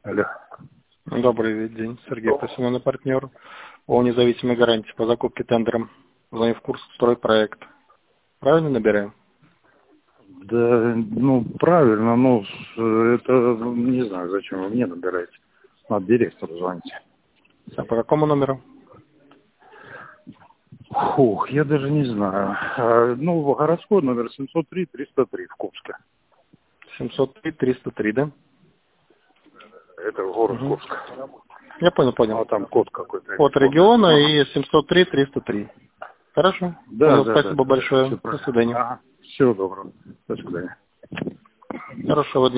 Алло. Добрый день, Сергей Пасимонов, партнер. О независимой гарантии по закупке тендером. Звоню в курс стройпроект. Правильно набираем? Да, ну, правильно, но это, не знаю, зачем вы мне набираете. Надо директору звонить. А по какому номеру? Фух, я даже не знаю. Ну, городской номер 703-303 в Курске. 703-303, да? Это город Угу. Курск. Я понял. А там код какой-то. От региона и 703-303. Хорошо. Да, Понял, да, спасибо да. большое. Все До правильно. свидания. Ага. Всего доброго. До свидания. Хорошего дня.